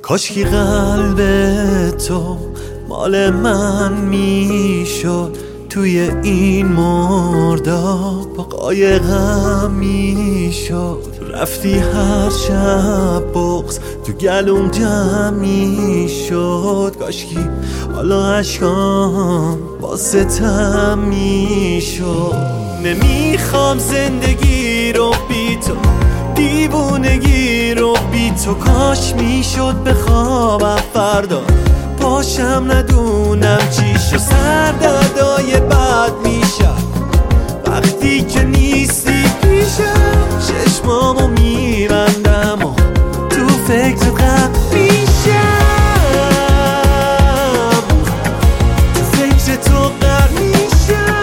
کاشکی قلب تو مال من میشد، توی این مرداب قایقم میشد. رفتی هر شب بغض تو گلوم جمع میشد، کاشکی حالا عشقام با ستم میشد. نمیخوام زندگی رو بی تو، دیوونگی رو بی تو. کاش میشد بخوابم فردا پاشم ندونم چی شد. سردردای بد میشم وقتی که نیستی پیشم. چشمامو میبندم و تو فکر غرق میشم، تو فکر تو غرق میشم.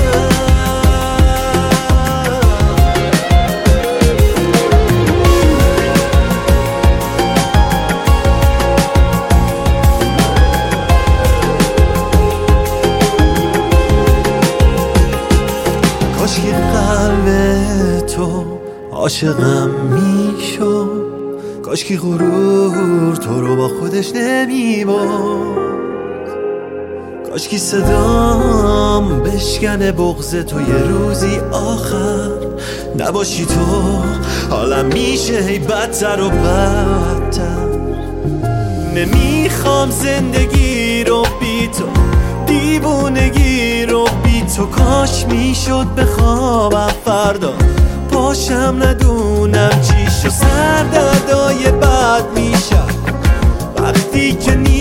کاشکی قلب تو عاشقم میشد، کاشکی غرور تو رو با خودش نمیبرد. کاشکی صدام بشکنه بغض تو یه روزی آخر نباشی تو. حالم میشه هی بدتر و بدتر. نمیخوام زندگی رو بی تو، دیوونگی رو بی تو. کاش میشد بخوابم فردا پاشم ندونم چی شد. سردردای بد میشم وقتی که